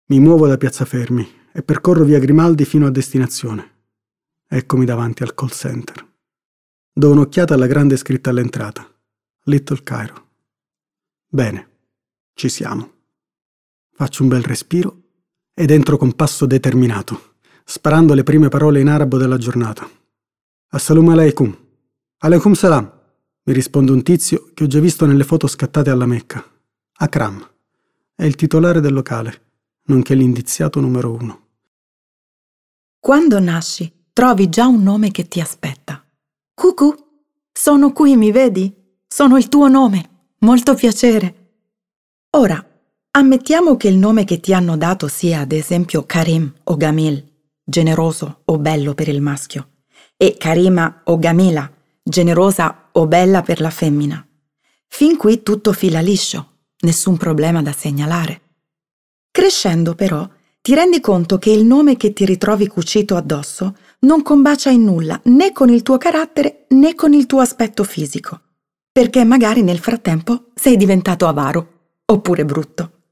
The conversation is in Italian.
Mi muovo da Piazza Fermi e percorro via Grimaldi fino a destinazione. Eccomi davanti al call center. Do un'occhiata alla grande scritta all'entrata. Little Cairo. Bene, ci siamo. Faccio un bel respiro ed entro con passo determinato, sparando le prime parole in arabo della giornata. Assalamu alaikum. Alaikum salam, mi risponde un tizio che ho già visto nelle foto scattate alla Mecca. Akram. È il titolare del locale, nonché l'indiziato numero 1. Quando nasci, trovi già un nome che ti aspetta. Cucù, sono qui, mi vedi? Sono il tuo nome. Molto piacere. Ora, ammettiamo che il nome che ti hanno dato sia ad esempio Karim o Gamil, generoso o bello per il maschio, e Karima o Gamila, generosa o bella per la femmina. Fin qui tutto fila liscio, nessun problema da segnalare. Crescendo però, ti rendi conto che il nome che ti ritrovi cucito addosso non combacia in nulla né con il tuo carattere né con il tuo aspetto fisico, perché magari nel frattempo sei diventato avaro oppure brutto.